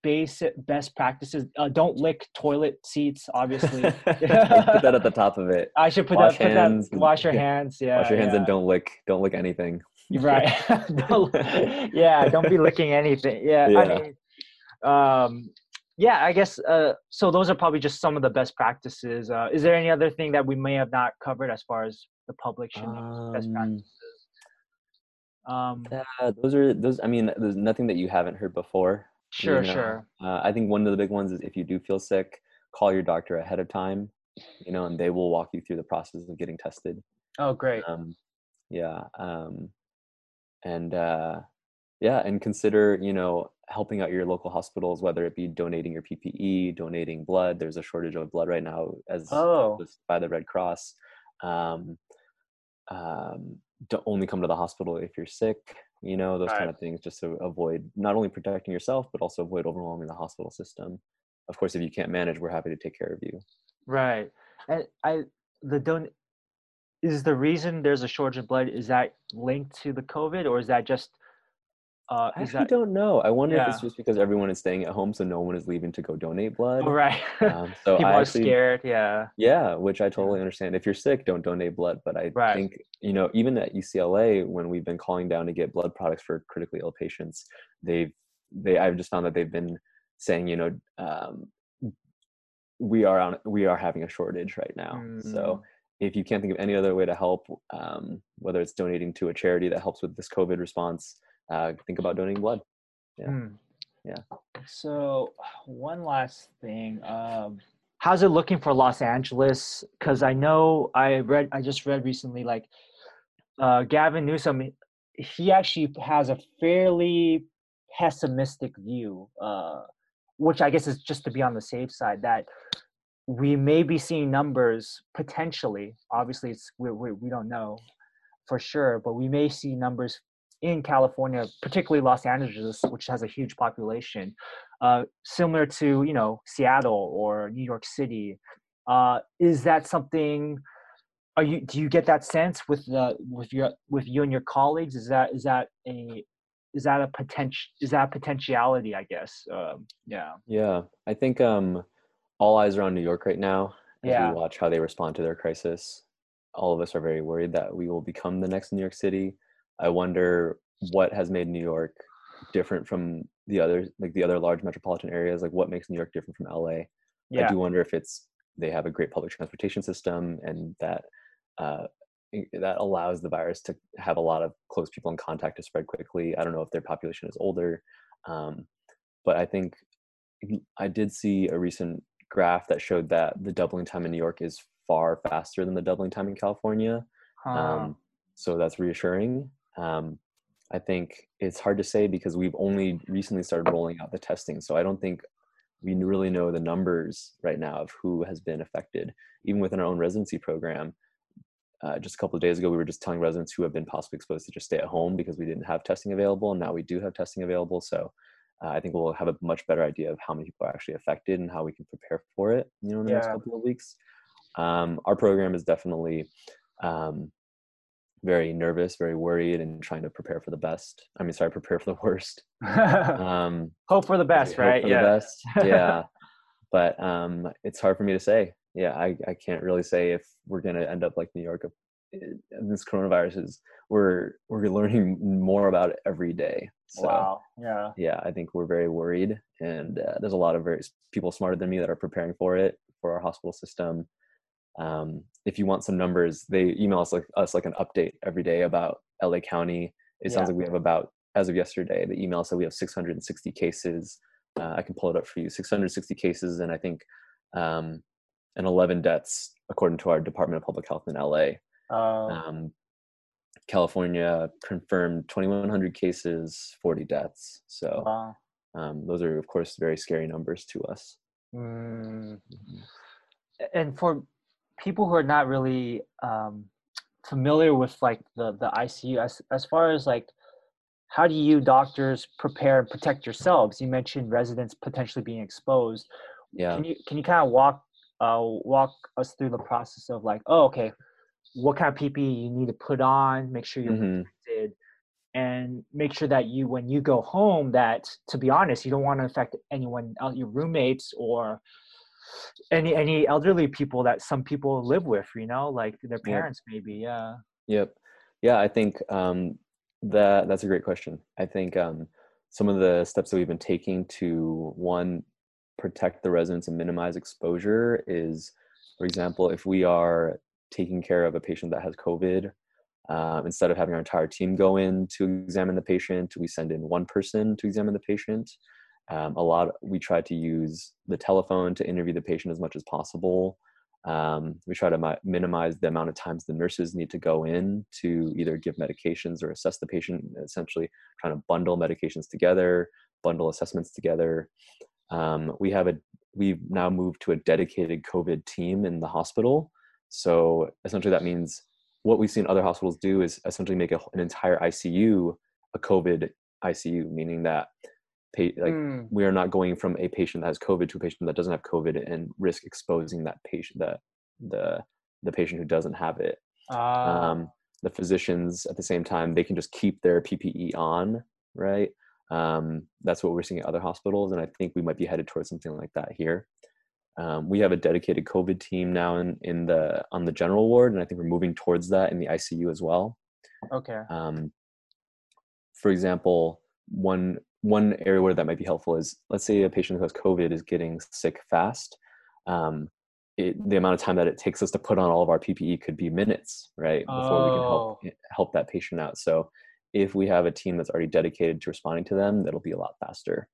basic best practices. Don't lick toilet seats, obviously. Like put that at the top of it. I should Wash put that. hands and Wash your hands. wash Yeah, your hands and yeah. don't lick anything. You're right. Yeah, don't be licking anything. Yeah, I Yeah. mean, um, yeah, I guess. So those are probably just some of the best practices. Is there any other thing that we may have not covered as far as the public should know best Um, practices? Um, those. I mean, there's nothing that you haven't heard before. You sure, know, sure. I think one of the big ones is if you do feel sick, call your doctor ahead of time. You know, and they will walk you through the process of getting tested. Oh, great. Um, yeah. And yeah, and consider, you know, helping out your local hospitals, whether it be donating your PPE, donating blood. There's a shortage of blood right now, as Oh, listed by the Red Cross. Um, don't only come to the hospital if you're sick. You know, those kind right, of things, just to avoid not only protecting yourself, but also avoid overwhelming the hospital system. Of course, if you can't manage, we're happy to take care of you. right. And the don is the reason there's a shortage of blood, is that linked to the COVID, or is that just I is actually that don't know. I wonder if it's yeah. just because everyone is staying at home, so no one is leaving to go donate Oh, blood. right. So People I are actually, scared. Yeah. yeah, which I Yeah. totally understand. If you're sick, don't donate blood. But I Right. think, you know, even at UCLA, when we've been calling down to get blood products for critically ill patients, they've, I've just found that they've been saying, you know, we are having a shortage right now. So Mm, if you can't think of any other way to help, whether it's donating to a charity that helps with this COVID response, think about donating blood. Yeah. hmm. Yeah. So one last thing. How's it looking for Los Angeles? Because I know I just read recently, like Gavin Newsom, he actually has a fairly pessimistic view, which I guess is just to be on the safe side, that we may be seeing numbers potentially. Obviously, we don't know for sure, but we may see numbers in California, particularly Los Angeles, which has a huge population, similar to Seattle or New York City. Is that something? Do you get that sense with you and your colleagues? Is that a potentiality? I guess. Yeah. Yeah. I think all eyes are on New York right now as we Yeah. watch how they respond to their crisis. All of us are very worried that we will become the next New York City. I wonder what has made New York different from the other large metropolitan areas. Like what makes New York different from LA? I Yeah. do wonder if it's they have a great public transportation system and that uh, that allows the virus to have a lot of close people in contact to spread quickly. I don't know if their population is older, um, but I think I did see a recent graph that showed that the doubling time in New York is far faster than the doubling time in California. Huh. Um, so that's reassuring. I think it's hard to say because we've only recently started rolling out the testing. So I don't think we really know the numbers right now of who has been affected. Even within our own residency program, just a couple of days ago, we were just telling residents who have been possibly exposed to just stay at home because we didn't have testing available. And now we do have testing available. So I think we'll have a much better idea of how many people are actually affected and how we can prepare for it, you know, in the next Yeah. couple of weeks. Our program is definitely um, very nervous, very worried, and trying to prepare for the best. I mean, sorry, prepare for the worst. Um, Hope for the as we best, hope right? for the Yeah. best. Yeah, but it's hard for me to say. Yeah, I can't really say if we're gonna end up like New York. This coronavirus is we're learning more about it every day. So Wow. Yeah. yeah, I think we're very worried, and there's a lot of very people smarter than me that are preparing for it for our hospital system. If you want some numbers, they email us like an update every day about LA County. It sounds Yeah. like we have about, as of yesterday, the email said we have 660 cases. I can pull it up for you. 660 cases, and I think um, and 11 deaths according to our Department of Public Health in LA. Oh. Um, California confirmed 2,100 cases, 40 deaths. So Wow. those are, of course, very scary numbers to us. Mm. Mhm. And for people who are not really familiar with like the ICU, as far as like how do you doctors prepare and protect yourselves? You mentioned residents potentially being exposed. Yeah. Can you kind of walk us through the process of like, oh, okay, what kind of PPE you need to put on, make sure you're Hmm. protected, and make sure that you, when you go home, that, to be honest, you don't want to affect anyone else, your roommates or any elderly people that some people live with, like their Yep. parents maybe. Yeah. Yep. Yeah, I think that's a great question. I think some of the steps that we've been taking to, one, protect the residents and minimize exposure is, for example, if we are taking care of a patient that has COVID, instead of having our entire team go in to examine the patient, we send in one person to examine the patient. We try to use the telephone to interview the patient as much as possible. We try to minimize the amount of times the nurses need to go in to either give medications or assess the patient, essentially trying to bundle medications together, bundle assessments together. We've now moved to a dedicated COVID team in the hospital. So essentially that means what we've seen other hospitals do is essentially make an entire ICU a COVID ICU, meaning that like Mm. we are not going from a patient that has COVID to a patient that doesn't have COVID and risk exposing that patient, the the patient who doesn't have it. Ah. Um, the physicians at the same time, they can just keep their PPE on, right? That's what we're seeing at other hospitals, and I think we might be headed towards something like that here. We have a dedicated COVID team now in the on the general ward, and I think we're moving towards that in the ICU as well. Okay. Um, for example, one area where that might be helpful is, let's say a patient who has COVID is getting sick fast. Um, the amount of time that it takes us to put on all of our PPE could be minutes, right, before we can Oh. help that patient out. So if we have a team that's already dedicated to responding to them, that'll be a lot faster.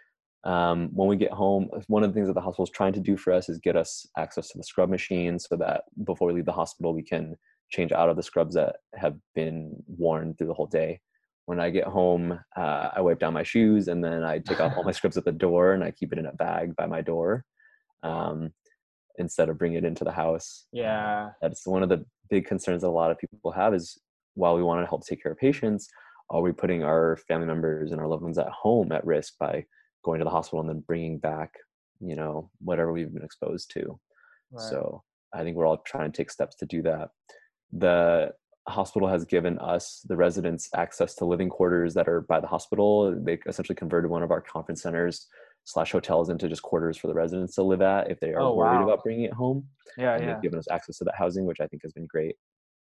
When we get home, one of the things that the hospital is trying to do for us is get us access to the scrub machine so that before we leave the hospital, we can change out of the scrubs that have been worn through the whole day. When I get home, I wipe down my shoes and then I take off all my scrubs at the door and I keep it in a bag by my door, um, instead of bringing it into the house. Yeah. That's one of the big concerns that a lot of people have is, while we want to help take care of patients, are we putting our family members and our loved ones at home at risk by going to the hospital and then bringing back, whatever we've been exposed to? Right. So I think we're all trying to take steps to do that. The hospital has given us, the residents, access to living quarters that are by the hospital. They essentially converted one of our conference centers slash hotels into just quarters for the residents to live at if they are Oh, worried wow. about bringing it home. Yeah, And they've yeah. given us access to that housing, which I think has been great.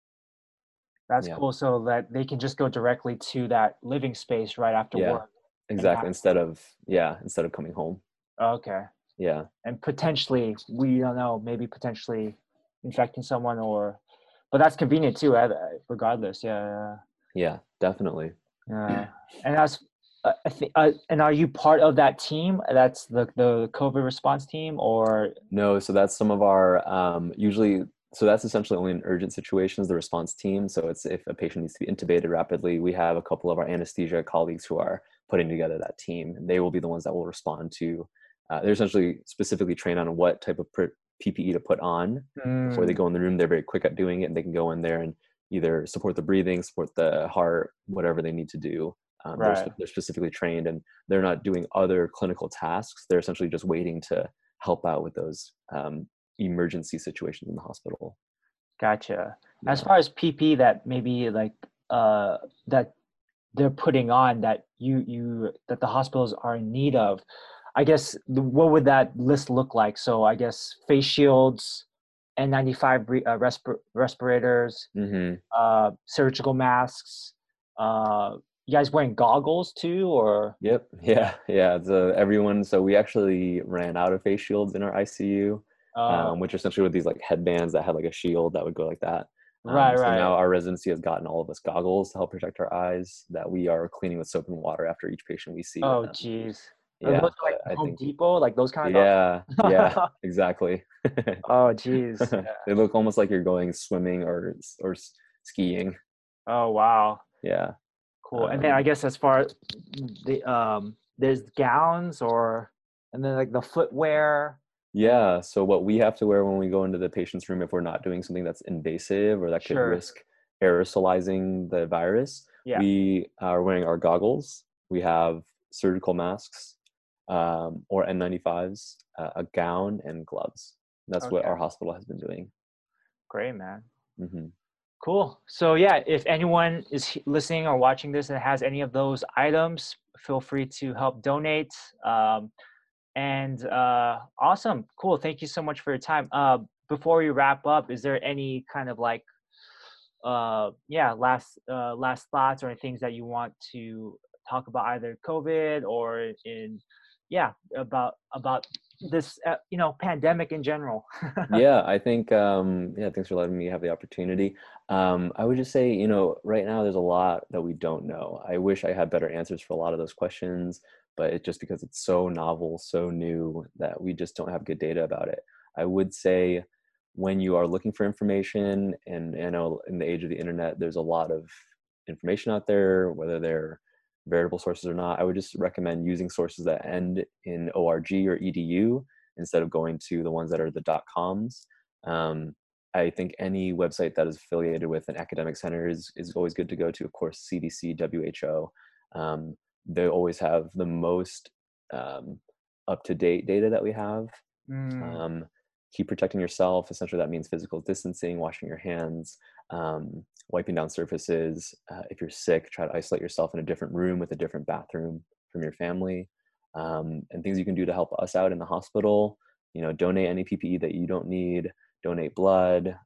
That's Yeah. cool, so that they can just go directly to that living space right after Yeah, work and exactly. have. Instead of coming home. Okay. Yeah. And potentially, we don't know, maybe potentially infecting someone, but that's convenient too, regardless. Yeah, Yeah, definitely. yeah, yeah. And I think, and are you part of that team? That's the COVID response team, or? No, so that's some of our usually. So that's essentially only in urgent situations, the response team. So it's if a patient needs to be intubated rapidly, we have a couple of our anesthesia colleagues who are putting together that team, and they will be the ones that will respond to. They're essentially specifically trained on what type of PPE to put on before they Mm, go in the room. They're very quick at doing it, and they can go in there and either support the breathing, support the heart, whatever they need to do. right. They're specifically trained, and they're not doing other clinical tasks. They're essentially just waiting to help out with those emergency situations in the hospital. Gotcha. As Yeah. far as PP that maybe like that they're putting on that that the hospitals are in need of, I guess what would that list look like? So I guess face shields, N95 respirators, Hmm. surgical masks. You guys wearing goggles too, or? Yep. Yeah. Yeah. So everyone. So we actually ran out of face shields in our ICU, uh, which are essentially with these like headbands that had like a shield that would go like that. right, So right. now our residency has gotten all of us goggles to help protect our eyes that we are cleaning with soap and water after each patient we see with Oh, them. geez. Those Yeah. are like But I Home think, Depot, like those kind of yeah. Yeah. goggles. Exactly. Oh, geez. Yeah. They look almost like you're going swimming or skiing. Oh, wow. Yeah. Cool. And then I Um, guess as far as there's gowns and then like the footwear and yeah. So what we have to wear when we go into the patient's room, if we're not doing something that's invasive or that could sure. risk aerosolizing the virus, Yeah. we are wearing our goggles. We have surgical masks, or N95s, a gown, and gloves. That's what Okay. our hospital has been doing. Great, man. Hmm. Cool. So yeah, if anyone is listening or watching this and has any of those items, feel free to help donate. Um, and awesome, cool. Thank you so much for your time. Before we wrap up, is there any kind of like yeah, last thoughts or things that you want to talk about either COVID or in yeah about this pandemic in general? Yeah, I think yeah, thanks for letting me have the opportunity. I would just say, right now there's a lot that we don't know. I wish I had better answers for a lot of those questions, but it's just because it's so novel, so new that we just don't have good data about it. I would say when you are looking for information, and in the age of the internet, there's a lot of information out there, whether they're veritable sources or not. I would just recommend using sources that end in org or edu instead of going to the ones that are the .coms. Um, I think any website that is affiliated with an academic center is always good to go to. Of course, CDC, WHO. They always have the most up-to-date data that we have. Mm, Um, Keep protecting yourself. Essentially, that means physical distancing, washing your hands, wiping down surfaces. If you're sick, try to isolate yourself in a different room with a different bathroom from your family. And things you can do to help us out in the hospital. Donate any PPE that you don't need. Donate blood.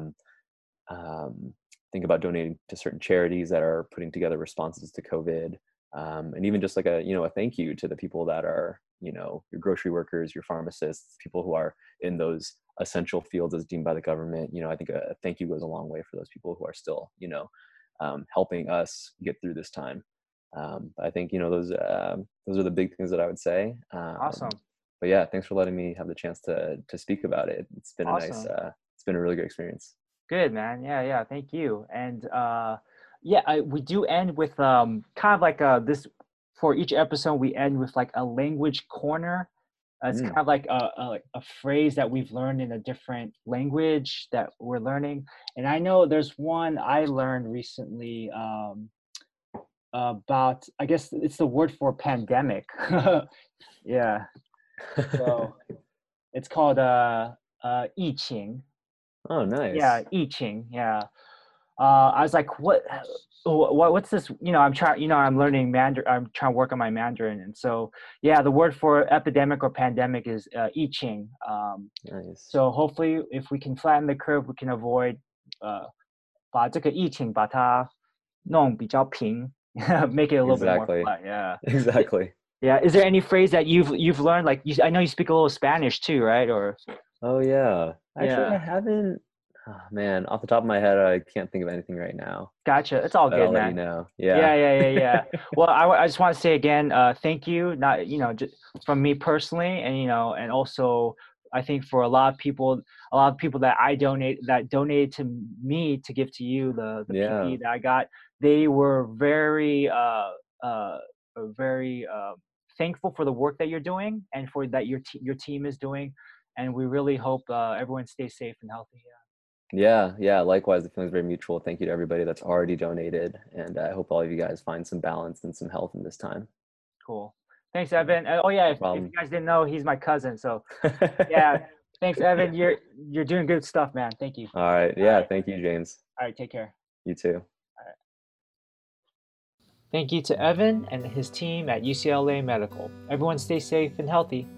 Think about donating to certain charities that are putting together responses to COVID, and even just like a thank you to the people that are your grocery workers, your pharmacists, people who are in those essential fields as deemed by the government. I think a thank you goes a long way for those people who are still helping us get through this time. I think those are the big things that I would say. awesome, But yeah, thanks for letting me have the chance to speak about it. It's been a nice awesome. it's been a really good experience. Good, man. Yeah, yeah. Thank you. And yeah, we do end with kind of like this for each episode. We end with like a language corner. It's Mm. kind of like a phrase that we've learned in a different language that we're learning. And I know there's one I learned recently about. I guess it's the word for pandemic. Yeah. So it's called 疫情. Oh, Yeah, nice. Iching. Yeah. I was like, what's this? I'm trying, I'm learning Mandarin. I'm trying to work on my Mandarin. And so, yeah, the word for epidemic or pandemic is I Ching. Nice. So hopefully if we can flatten the curve, we can avoid, 把这个疫情把它弄比较平, make it a little bit more Exactly. flat. Yeah. Exactly. Yeah. Is there any phrase that you've learned? Like I know you speak a little Spanish too, right? Or Oh, yeah. Actually, I yeah. haven't. Oh, man, off the top of my head, I can't think of anything right now, Gotcha. It's all but good, I'll let you man. know. Yeah, Yeah. yeah, yeah, yeah. Well, I just want to say again, thank you. Not just from me personally, and and also I think for a lot of people that that donated to me to give to you the Yeah. PPE that I got, they were uh very thankful for the work that you're doing and for that your team is doing, and we really hope everyone stays safe and healthy. Yeah, Yeah. Yeah. Likewise, the feeling's very mutual. Thank you to everybody that's already donated. And I hope all of you guys find some balance and some health in this time. cool. Thanks, Evan. Oh yeah, No if you problem. guys didn't know, he's my cousin. So yeah. Thanks, Evan. You're doing good stuff, man. Thank you. All right. All Yeah. right. Thank you, James. All right. Take care. You too. All right. Thank you to Evan and his team at UCLA Medical. Everyone stay safe and healthy.